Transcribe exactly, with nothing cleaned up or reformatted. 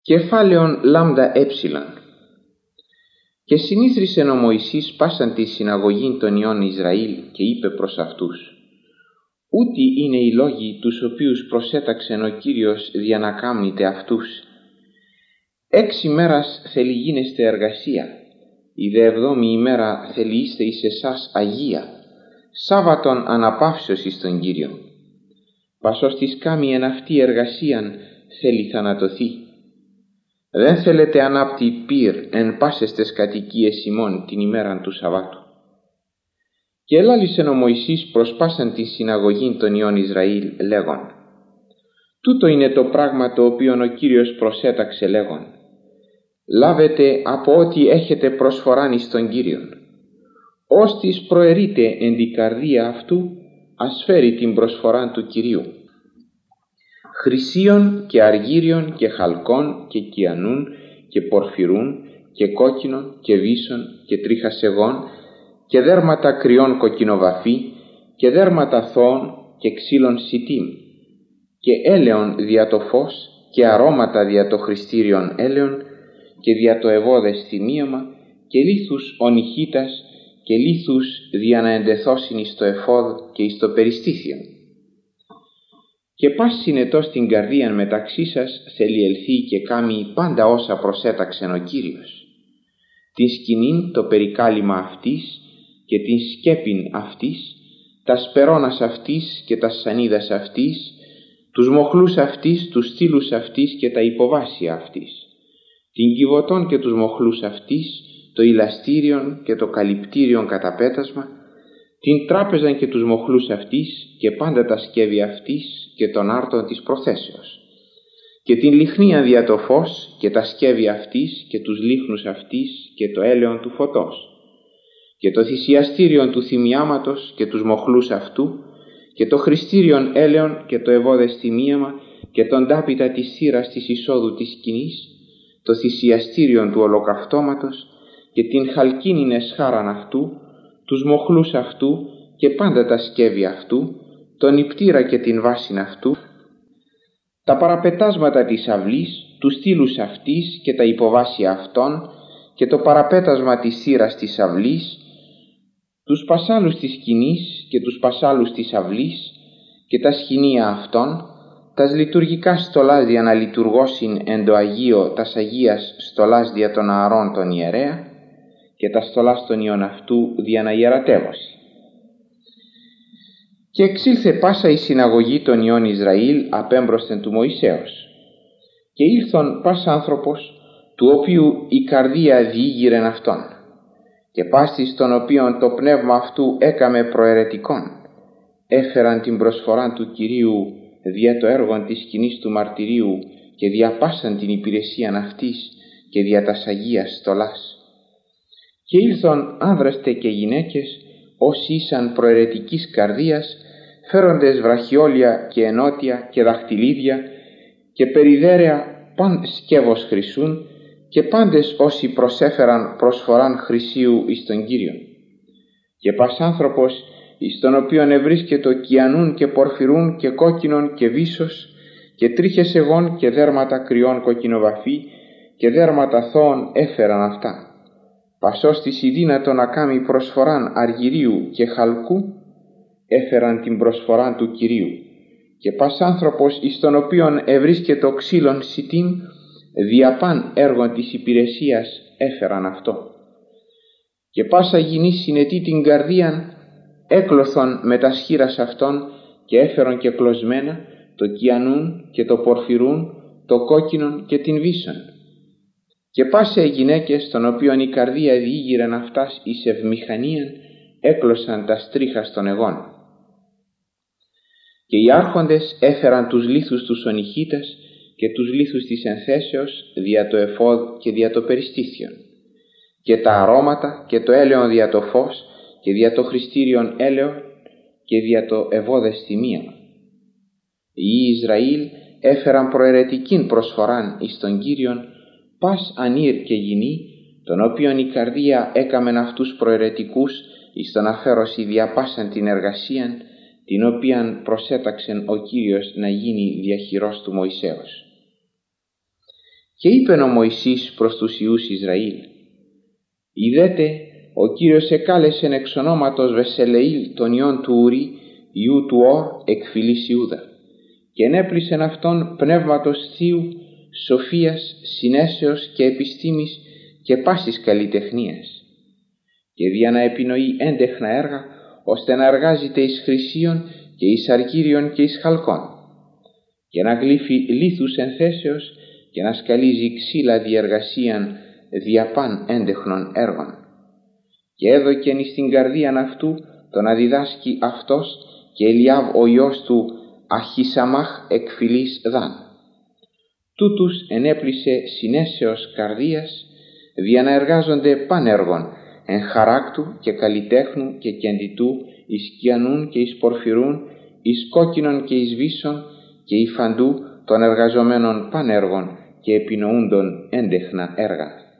Κεφάλαιον λάμδα έψιλον. Και συνήθρισεν ο Μωυσής πάσαν τη συναγωγήν των ιών Ισραήλ και είπε προς αυτούς: ούτι είναι οι λόγοι τους οποίους προσέταξεν ο Κύριος δια να κάμνητε αυτούς. Έξι μέρας θέλει γίνεστε εργασία, η δε εβδόμη ημέρα θέλει είστε εις εσάς αγία, Σάββατον αναπαύσεως εις τον Κύριον. Πασός της κάμει εν αυτή εργασίαν θέλει θανατωθεί. Δεν θέλετε ανάπτη πυρ εν πάσες τες κατοικίες ημών την ημέραν του Σαββάτου. Και ελάλησεν ο Μωυσής προς πάσαν τη συναγωγήν των ιών Ισραήλ λέγον: τούτο είναι το πράγμα το οποίον ο Κύριος προσέταξε λέγον: λάβετε από ό,τι έχετε προσφοράν εις τον Κύριον. Ώστις προαιρείτε εν την καρδία αυτού, ας φέρει την προσφοράν του Κυρίου. Χρυσίων και αργύριων και χαλκών και κιανούν και πορφυρούν και κόκκινων και βύσσων και τρίχασεγών και δέρματα κρυών κοκκινοβαφή και δέρματα θώων και ξύλων σιτίμ και έλεον δια το φως και αρώματα δια το χρηστήριον έλεον και δια το ευώδες θυμίωμα και λίθους ονυχίτας και λίθους δια να εντεθώσιν εις το εφόδ και εις το περιστήθιον. Και πας συνετός την καρδίαν μεταξύ σας θέλει ελθεί και κάμει πάντα όσα προσέταξεν ο Κύριος. Την σκηνήν το περικάλυμα αυτής και την σκέπην αυτής, τα σπερώνας αυτής και τα σανίδας αυτής, τους μοχλούς αυτής, τους στήλους αυτής και τα υποβάσια αυτής, την κυβωτών και τους μοχλούς αυτής, το ηλαστήριον και το καλυπτήριον καταπέτασμα, την τράπεζαν και τους μοχλούς αυτής και πάντα τα σκεύη αυτής και των άρτων της προθέσεως, και την λιχνία δια το φως και τα σκεύη αυτής και τους λίχνους αυτής και το έλεον του φωτός, και το θυσιαστήριον του θυμιάματος και τους μοχλούς αυτού και το χρηστήριον έλεον και το ευώδες θυμίαμα και τον τάπητα της θύρας της εισόδου της σκηνής, το θυσιαστήριον του ολοκαυτώματος και την χαλκίνην εσχάραν αυτού, τους μοχλούς αυτού και πάντα τα σκεύη αυτού, τον υπτήρα και την βάσιν αυτού, τα παραπετάσματα της αυλής, τους στήλους αυτής και τα υποβάσια αυτών και το παραπέτασμα της θύρας της αυλής, τους πασάλους της σκηνής και τους πασάλους της αυλής και τα σχοινία αυτών, τας λειτουργικά στολάς δια να λειτουργώσιν εν το Αγίο τας Αγίας στολάς δια των ααρών των ιερέα και τα στολάς των ιών αυτού δια να ιερατεύωση. Και εξήλθε πάσα η συναγωγή των ιών Ισραήλ απέμπροσθεν του Μωυσέως. Και ήλθον πας άνθρωπος, του οποίου η καρδία διήγηρεν αυτόν, και πάστης τον οποίον το πνεύμα αυτού έκαμε προαιρετικόν, έφεραν την προσφοράν του Κυρίου δια το έργον της σκηνής του μαρτυρίου και δια πάσαν την υπηρεσίαν αυτής και δια τας Αγίας στολάς. Και ήλθον άνδραστε και γυναίκες, όσοι ήσαν προαιρετικής καρδίας, φέροντες βραχιόλια και ενότια και δαχτυλίδια και περιδέρεα παν σκεύος χρυσούν και πάντες όσοι προσέφεραν προσφοράν χρυσίου εις τον Κύριον. Και πας άνθρωπος εις τον οποίον ευρίσκετο κιανούν και πορφυρούν και κόκκινον και βύσσος και τρίχες εγών και δέρματα κρυών κοκκινοβαφή και δέρματα θώων έφεραν αυτά. Πασός της ειδύνατο να κάμει προσφοράν αργυρίου και χαλκού, έφεραν την προσφοράν του Κυρίου. Και πας άνθρωπος εις τον οποίον ευρίσκετο ξύλων σιτίμ, διαπάν έργων της υπηρεσίας έφεραν αυτό. Και πάσα γυνή συνετή την καρδίαν, έκλωθον με τα σχήρας αυτών και έφερον και κλωσμένα το κιανούν και το πορφυρούν, το κόκκινον και την βύσσον. Και πάσε οι γυναίκες των οποίων η καρδία διήγηρεν αυτάς εις ευμηχανίαν, έκλωσαν τα στρίχας των εγών. Και οι άρχοντες έφεραν τους λίθους τους ονυχίτας και τους λίθους της ενθέσεως δια το εφόδ και δια το περιστήθιον, και τα αρώματα και το έλεον δια το φως και δια το χρηστήριον έλεον και δια το ευώδες θυμίαμα. Οι Ισραήλ έφεραν προαιρετικήν προσφοράν εις τον Κύριον, πας ανήρ και γυνή, τον οποίον η καρδία έκαμεν αυτούς προαιρετικούς εις τον αφέρωση διαπάσαν την εργασίαν, την οποίαν προσέταξεν ο Κύριος να γίνει διαχειρός του Μωυσέως. Και είπεν ο Μωυσής προς τους Υιούς Ισραήλ: «Ιδέτε, ο Κύριος εκάλεσεν εξ ονόματος Βεσελεήλ τον υιόν του Ουρί, Υιού του Ορ, εκ φυλής Ιούδα, και ενέπλησεν αυτόν πνεύματος θείου, σοφίας, συνέσεως και επιστήμης και πάσης καλλιτεχνίας, και δια να επινοεί έντεχνα έργα, ώστε να εργάζεται εις χρυσίον και εις αργύριον και εις χαλκόν, και να γλύφει λίθους ενθέσεως και να σκαλίζει ξύλα διεργασίαν δια παν έντεχνων έργων. Και έδωκεν εις την καρδίαν αυτού το να διδάσκει αυτός και Ελιάβ ο υιός του Αχισαμάχ εκ φυλής Δάν. Τούτους ενέπλησε συνέσεως καρδίας, δια να εργάζονται παν έργων, εν χαράκτου και καλλιτέχνου και κεντητού, εις κιανούν και εις πορφυρούν, εις κόκκινων και εις βίσων και υφαντού των εργαζομένων παν έργων και επινοούντων έντεχνα έργα.